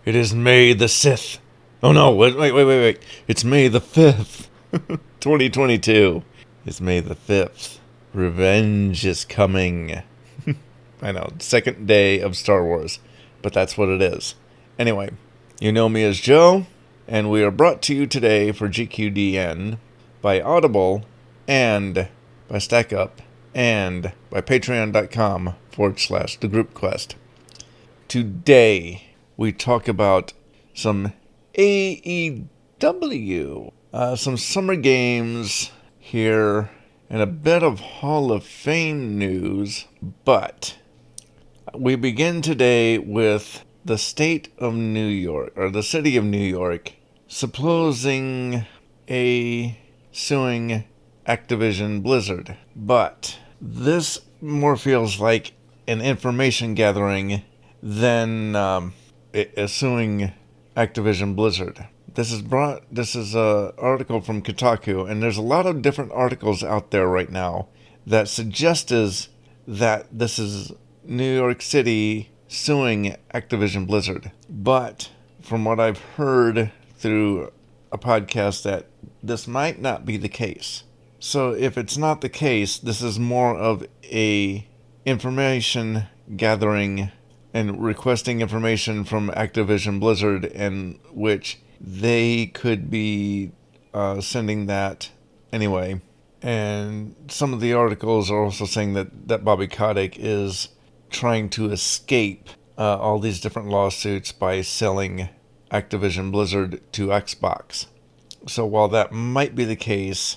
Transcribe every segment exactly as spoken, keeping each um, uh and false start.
It is May the sixth. Oh no, wait, wait, wait, wait, wait. It's May the fifth. twenty twenty-two. It's May the fifth. Revenge is coming. I know, second day of Star Wars, but that's what it is. Anyway, you know me as Joe, and we are brought to you today for G Q D N by Audible and by StackUp and by patreon.com forward slash the group quest. Today, we talk about some A E W, uh, some summer games here, and a bit of Hall of Fame news, but we begin today with the state of New York, or the city of New York, supposing a suing Activision Blizzard. But this more feels like an information gathering than um, a, a suing Activision Blizzard. This is brought. This is an article from Kotaku, and there's a lot of different articles out there right now that suggest is that this is New York City suing Activision Blizzard. But from what I've heard through a podcast, that this might not be the case. So if it's not the case, this is more of a information gathering and requesting information from Activision Blizzard, in which they could be uh, sending that anyway. And some of the articles are also saying that, that Bobby Kotick is trying to escape uh, all these different lawsuits by selling Activision Blizzard to Xbox. So while that might be the case,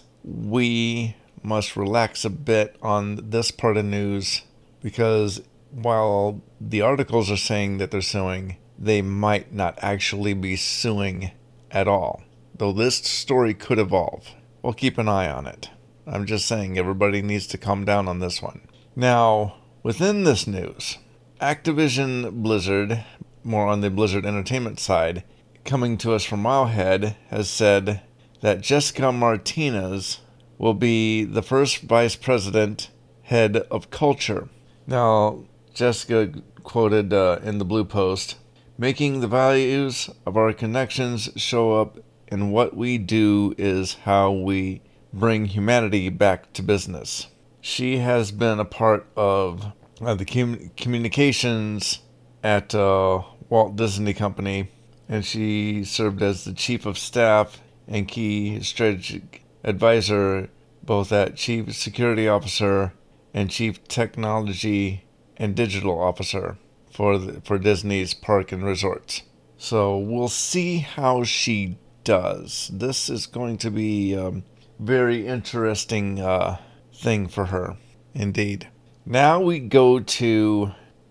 we must relax a bit on this part of news, because while the articles are saying that they're suing, they might not actually be suing at all. Though this story could evolve. We'll keep an eye on it. I'm just saying everybody needs to calm down on this one. Now, within this news, Activision Blizzard, more on the Blizzard Entertainment side, coming to us from Wowhead, has said that Jessica Martinez will be the first vice president, head of culture. Now, Jessica quoted uh, in the Blue Post, "Making the values of our connections show up in what we do is how we bring humanity back to business." She has been a part of uh, the com- communications at uh, Walt Disney Company, and she served as the chief of staff and key strategic advisor, both at chief security officer and chief technology and digital officer for the, for Disney's park and resorts. So we'll see how she does. This is going to be a um, very interesting uh, thing for her, indeed. Now we go to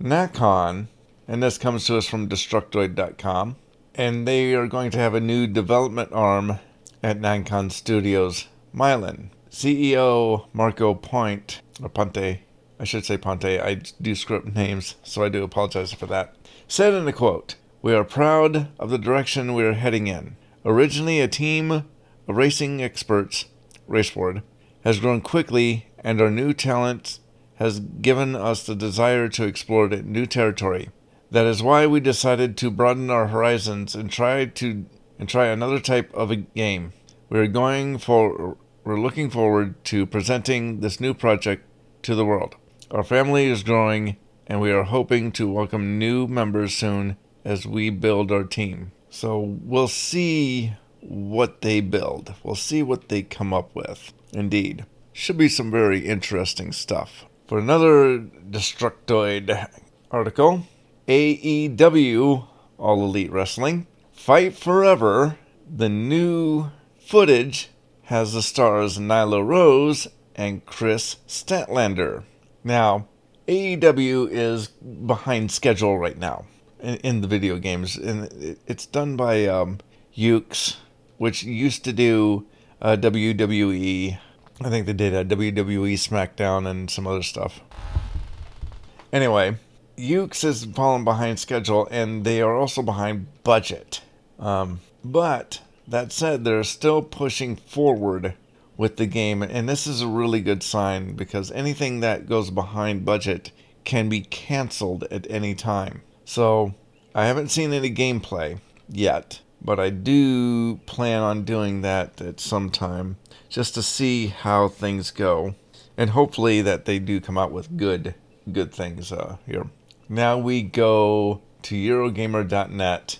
Nacon, and this comes to us from Destructoid dot com, and they are going to have a new development arm at Nacon Studios Milan. C E O Marco Point, or Ponte, I should say Ponte, I do script names, so I do apologize for that, said in a quote, "We are proud of the direction we are heading in. Originally a team of racing experts, Raceboard, has grown quickly, and our new talent has given us the desire to explore new territory. That is why we decided to broaden our horizons and try to and try another type of a game. We are going for we're looking forward to presenting this new project to the world. Our family is growing, and we are hoping to welcome new members soon as we build our team." So we'll see what they build. We'll see what they come up with. Indeed. Should be some very interesting stuff. For another Destructoid article, A E W, All Elite Wrestling, Fight Forever, the new footage has the stars Nyla Rose and Chris Statlander. Now, A E W is behind schedule right now in, in the video games, and it's done by um, Yuke's, which used to do uh, W W E. I think they did a W W E SmackDown and some other stuff. Anyway, Yuke's is fallen behind schedule, and they are also behind budget. Um, but that said, they're still pushing forward with the game, and this is a really good sign, because anything that goes behind budget can be canceled at any time. So I haven't seen any gameplay yet, but I do plan on doing that at some time just to see how things go. And hopefully that they do come out with good good things uh, here. Now we go to Eurogamer dot net,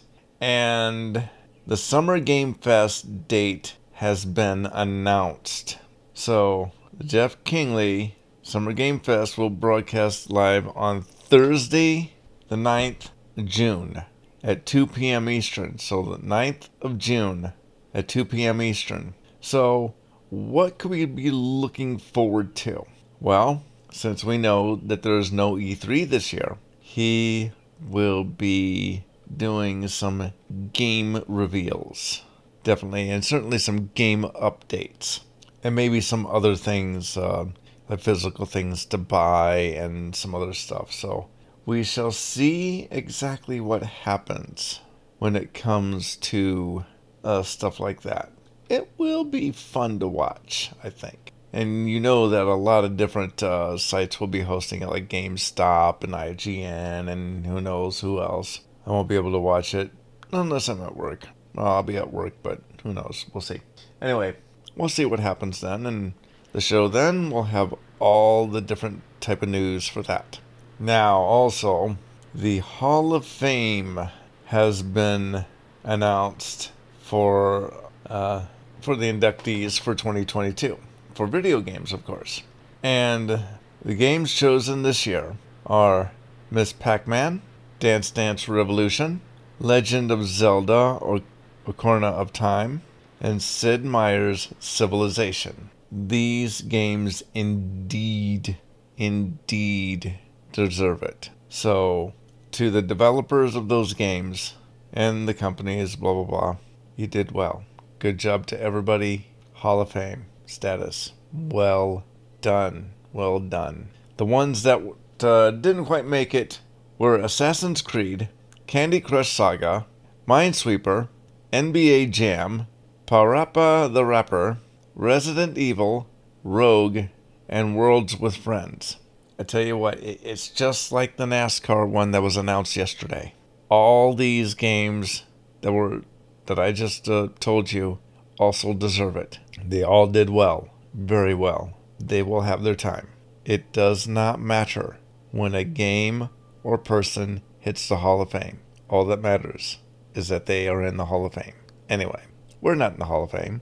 and the Summer Game Fest date has been announced. So, Jeff Kingley Summer Game Fest will broadcast live on Thursday, the ninth of June at two p.m. Eastern. So, the ninth of June at two p.m. Eastern. So, what could we be looking forward to? Well, since we know that there's no E three this year, he will be doing some game reveals. Definitely, and certainly some game updates. And maybe some other things, uh, like physical things to buy and some other stuff. So we shall see exactly what happens when it comes to uh, stuff like that. It will be fun to watch, I think. And you know that a lot of different uh, sites will be hosting it, like GameStop and I G N and who knows who else. I won't be able to watch it unless I'm at work. Well, I'll be at work, but who knows? We'll see. Anyway, we'll see what happens then. And the show then will have all the different type of news for that. Now, also, the Hall of Fame has been announced for uh, for the inductees for twenty twenty-two. For video games, of course. And the games chosen this year are Miss Pac-Man, Dance Dance Revolution, Legend of Zelda or Ocarina of Time, and Sid Meier's Civilization. These games indeed, indeed deserve it. So, to the developers of those games and the companies, blah, blah, blah, you did well. Good job to everybody. Hall of Fame status. Well done. Well done. The ones that uh, didn't quite make it were Assassin's Creed, Candy Crush Saga, Minesweeper, N B A Jam, Parappa the Rapper, Resident Evil, Rogue, and Worlds with Friends. I tell you what, it's just like the NASCAR one that was announced yesterday. All these games that were that I just uh, told you also deserve it. They all did well, very well. They will have their time. It does not matter when a game or person hits the Hall of Fame. All that matters is that they are in the Hall of Fame. Anyway, we're not in the Hall of Fame.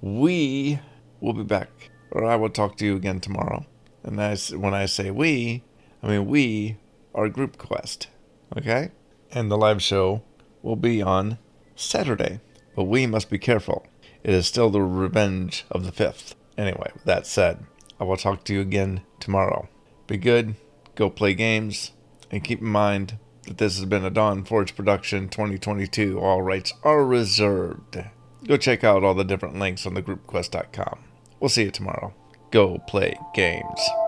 We will be back, or I will talk to you again tomorrow. And I, when I say we, I mean we are Group Quest, okay? And the live show will be on Saturday, but we must be careful. It is still the Revenge of the Fifth. Anyway, with that said, I will talk to you again tomorrow. Be good, go play games, and keep in mind that this has been a Dawn Forge production twenty twenty-two. All rights are reserved. Go check out all the different links on the group quest dot com. We'll see you tomorrow. Go play games.